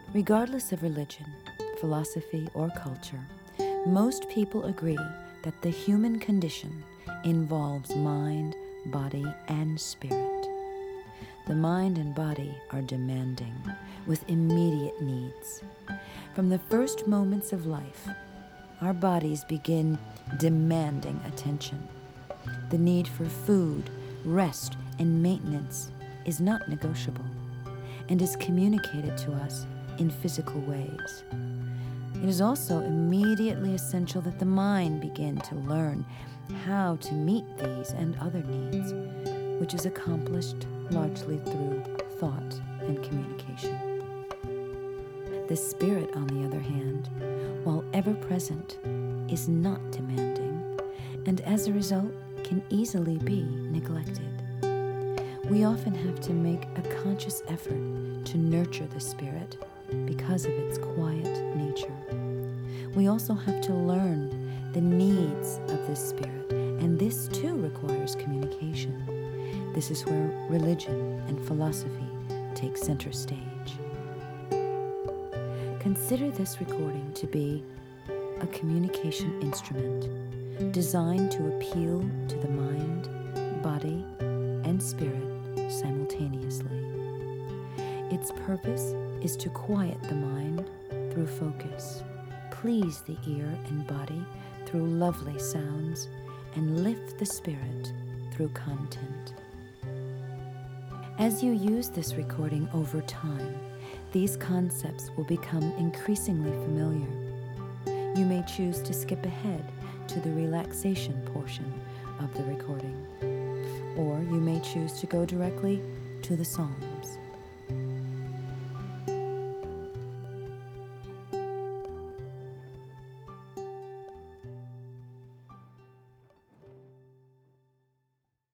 Regardless of religion, philosophy, or culture, most people agree that the human condition involves mind, body, and spirit. The mind and body are demanding, with immediate needs. From the first moments of life, our bodies begin demanding attention. The need for food, rest, and maintenance is not negotiable and is communicated to us in physical ways. It is also immediately essential that the mind begin to learn how to meet these and other needs, which is accomplished largely through thought and communication. The spirit, on the other hand, while ever present, is not demanding, and as a result can easily be neglected. We often have to make a conscious effort to nurture the spirit because of its quiet nature. We also have to learn the needs of the spirit, and this too requires communication. This is where religion and philosophy take center stage. Consider this recording to be a communication instrument designed to appeal to the mind, body, and spirit simultaneously. Its purpose is to quiet the mind through focus, please the ear and body through lovely sounds, and lift the spirit through content. As you use this recording over time, these concepts will become increasingly familiar. You may choose to skip ahead to the relaxation portion of the recording, or you may choose to go directly to the song.